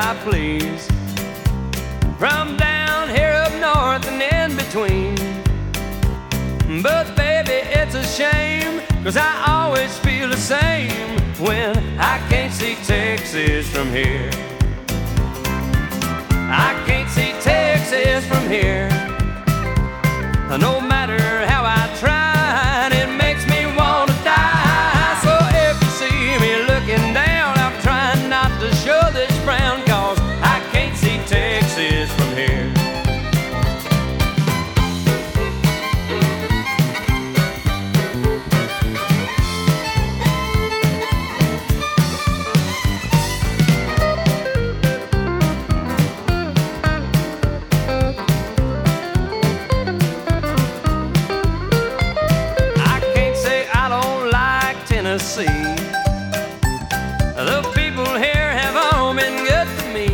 I please, from down here up north and in between. But baby, it's a shame, 'cause I always feel the same when I can't see Texas from here. I can't see Texas from here. No matter how I try, it makes me want to die. So if you see me looking down, I'm trying not to show this frown, 'cause I can't see Texas from here. The people here have all been good to me,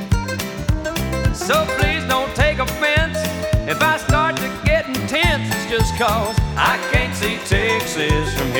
so please don't take offense if I start to get intense. It's just 'cause I can't see Texas from